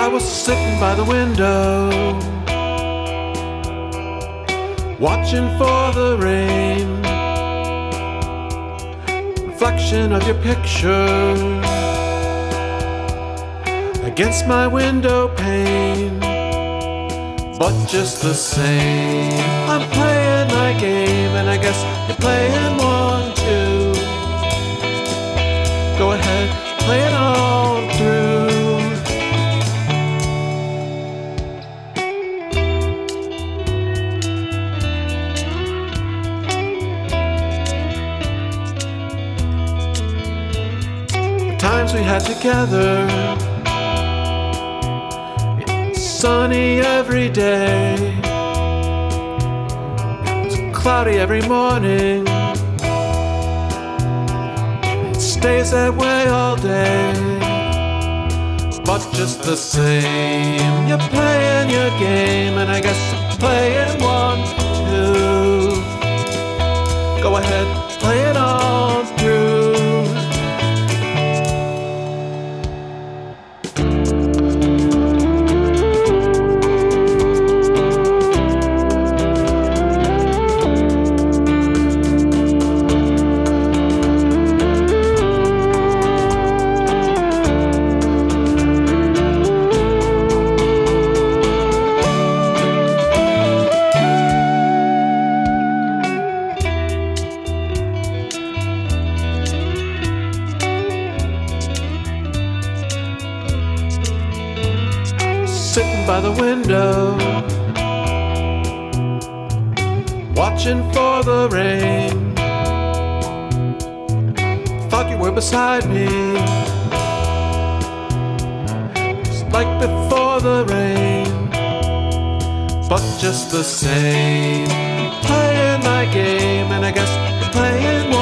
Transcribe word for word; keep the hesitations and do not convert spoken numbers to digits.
was sitting by the window, watching for the rain, reflection of your picture against my window pane. But just the same, I'm playing my game, and I guess you're playing one too. Go ahead, play it on through. The times we had together, sunny every day, it's cloudy every morning, it stays that way all day. But just the same, you're playing your game, and I guess I'm playing one too. Go ahead, play it on through. Sitting by the window, watching for the rain. Thought you were beside me, just like before the rain. But just the same, playing my game, and I guess you're playing one.